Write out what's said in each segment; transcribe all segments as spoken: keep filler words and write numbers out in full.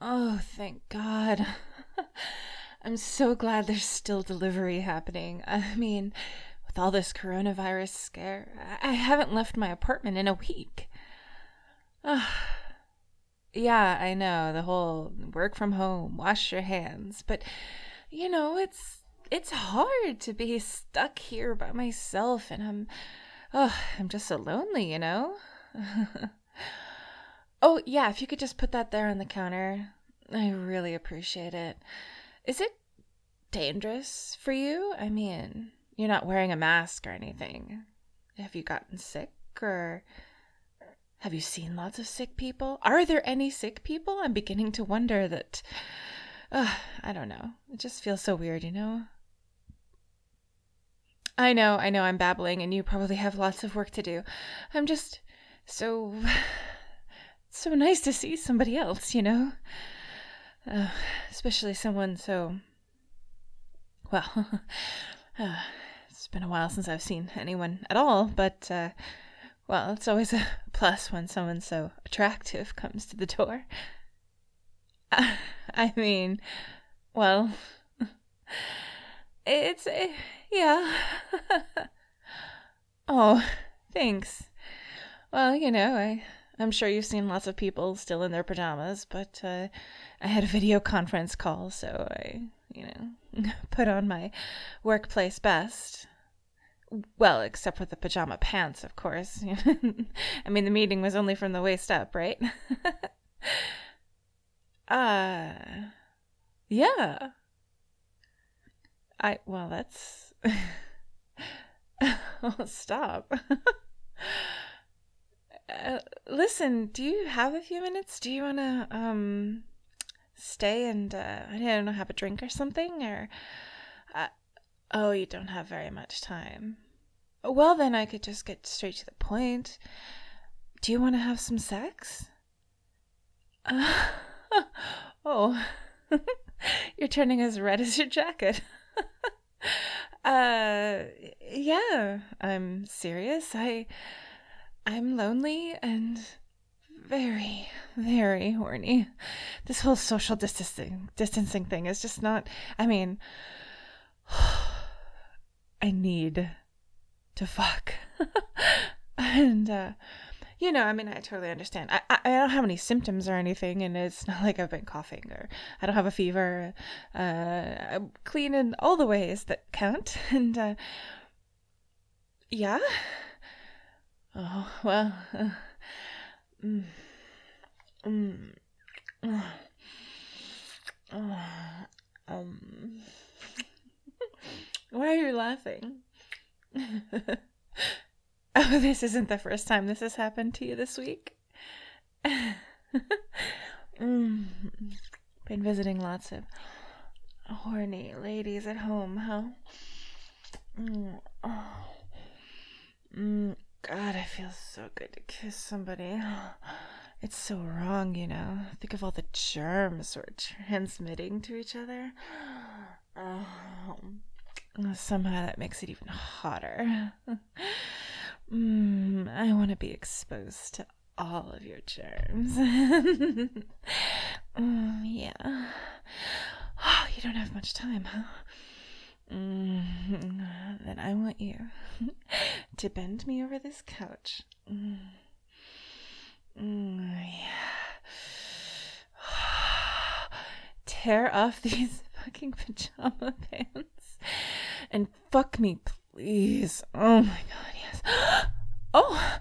Oh, thank God. I'm so glad there's still delivery happening. I mean, with all this coronavirus scare, I I haven't left my apartment in a week. Ugh. Yeah, I know, the whole work from home, wash your hands, but you know, it's it's hard to be stuck here by myself and I'm oh, I'm just so lonely, you know? Oh, yeah, if you could just put that there on the counter, I really appreciate it. Is it dangerous for you? I mean, you're not wearing a mask or anything. Have you gotten sick or have you seen lots of sick people? Are there any sick people? I'm beginning to wonder that. Uh, I don't know. It just feels so weird, you know? I know, I know I'm babbling and you probably have lots of work to do. I'm just so. So nice to see somebody else, you know? Uh, especially someone so. Well, uh, it's been a while since I've seen anyone at all, but, uh, well, it's always a plus when someone so attractive comes to the door. Uh, I mean, well, it's, uh, yeah. Oh, thanks. Well, you know, I, I'm sure you've seen lots of people still in their pajamas, but uh, I had a video conference call, so I, you know, put on my workplace best. Well, except for the pajama pants, of course. I mean, the meeting was only from the waist up, right? uh, yeah. I, well, that's... oh, stop. Uh, listen, do you have a few minutes? Do you want to, um, stay and, uh, I don't know, have a drink or something? Or, uh, oh, you don't have very much time. Well, then I could just get straight to the point. Do you want to have some sex? Uh, oh, you're turning as red as your jacket. uh, yeah, I'm serious. I... I'm lonely and very, very horny. This whole social distancing distancing thing is just not, I mean, I need to fuck. and, uh, you know, I mean, I totally understand. I, I, I don't have any symptoms or anything, and it's not like I've been coughing or I don't have a fever. Uh, I'm clean in all the ways that count. And, uh, yeah. Oh, well, uh, mm, mm, uh, uh, um, why are you laughing? Oh, this isn't the first time this has happened to you this week. mm, been visiting lots of horny ladies at home, huh? Mm, oh, mm. God, I feel so good to kiss somebody. It's so wrong, you know. Think of all the germs we're transmitting to each other. Oh, somehow that makes it even hotter. mm, I want to be exposed to all of your germs. mm, yeah. Oh, you don't have much time, huh? Mm, then I want you to bend me over this couch. Mm. Mm, yeah. Tear off these fucking pajama pants and fuck me, please. Oh my god, yes. Oh.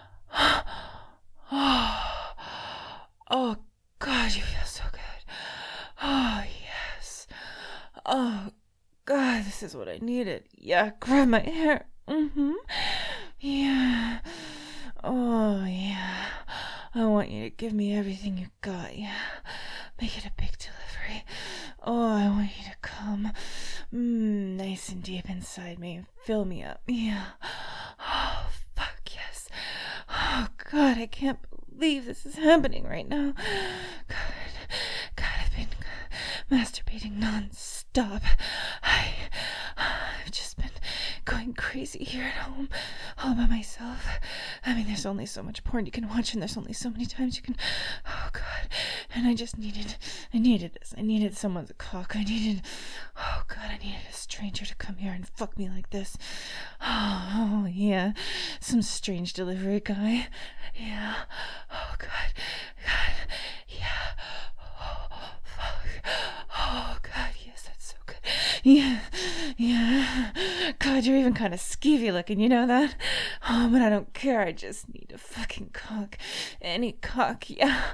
Oh god, you feel so good. Oh yes. Oh God, this is what I needed. Yeah, grab my hair. Mm-hmm. Yeah. Oh, yeah. I want you to give me everything you got. Yeah. Make it a big delivery. Oh, I want you to come mm, nice and deep inside me. Fill me up. Yeah. Oh, fuck yes. Oh, God, I can't believe this is happening right now. God, God, I've been masturbating non-stop. I, I've just been going crazy here at home, all by myself. I mean, there's only so much porn you can watch, and there's only so many times you can. Oh God, and I just needed, I needed this. I needed someone's cock. I needed, oh God, I needed a stranger to come here and fuck me like this. Oh, yeah, some strange delivery guy. Yeah, oh God, God, yeah, oh, fuck, oh God, yes, that's so good. Yeah, yeah, God, you're even kind of skeevy looking, you know that? Oh, but I don't care, I just need a fucking cock. Any cock, yeah.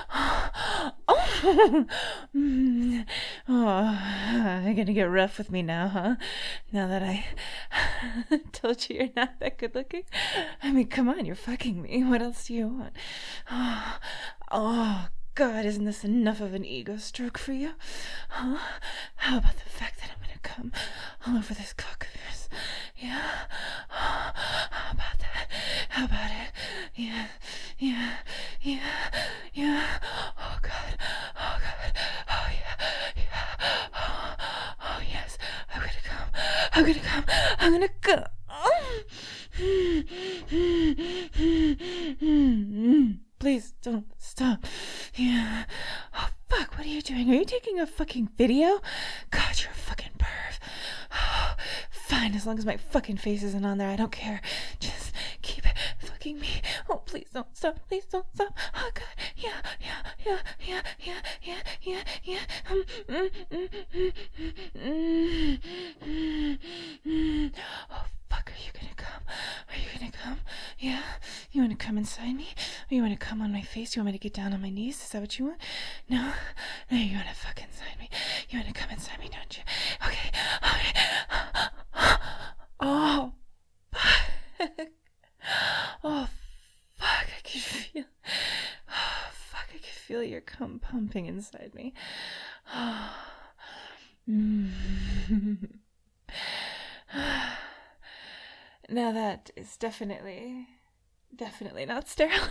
Oh, mm. Oh, you're gonna get rough with me now, huh? Now that I told you you're not that good looking? I mean, come on, you're fucking me. What else do you want? Oh, oh God, isn't this enough of an ego stroke for you? Huh? How about the fact that I'm gonna come all over this cock of yours? Yeah? How about that? How about it? Yeah, yeah, yeah, yeah. Oh God, oh God, oh yeah, yeah. Oh, oh yes, I'm gonna come, I'm gonna come, I'm gonna come. Please don't stop. Yeah. Oh, fuck, what are you doing? Are you taking a fucking video? God, you're a fucking perv. Oh, fine, as long as my fucking face isn't on there, I don't care. Just keep fucking me. Oh, please don't stop. Please don't stop. Oh, God. Yeah, yeah, yeah, yeah, yeah, yeah, yeah, yeah. Um, mm, mm, mm, mm, mm, mm. Oh, fuck, are you gonna come? Are you gonna come? Yeah? You wanna come inside me? Or you wanna come on my face? You want me to get down on my knees? Is that what you want? No? No, you wanna fuck inside me? You wanna come inside me, don't you? Okay. Okay. Oh, fuck. Oh, fuck. I can feel... Oh, fuck. I can feel your cum pumping inside me. Oh. Mm. Now that is definitely, definitely not sterile.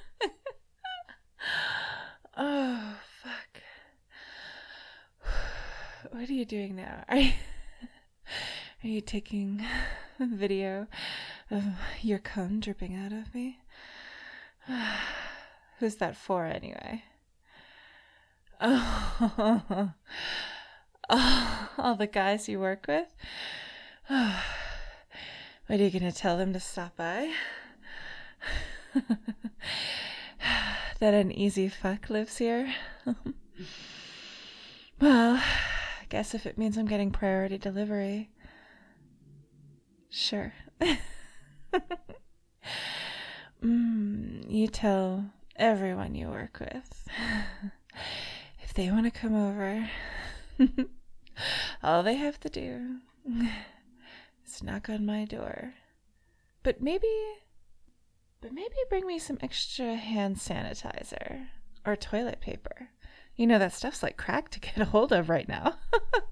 Oh, fuck. What are you doing now? Are you, are you taking a video of your cum dripping out of me? Who's that for, anyway? Oh, oh, all the guys you work with? Oh. What are you going to tell them to stop by? That an easy fuck lives here? Well, I guess if it means I'm getting priority delivery. Sure. mm, you tell everyone you work with. If they want to come over, all they have to do is knock on my door. But maybe, but maybe bring me some extra hand sanitizer or toilet paper. You know, that stuff's like crack to get a hold of right now.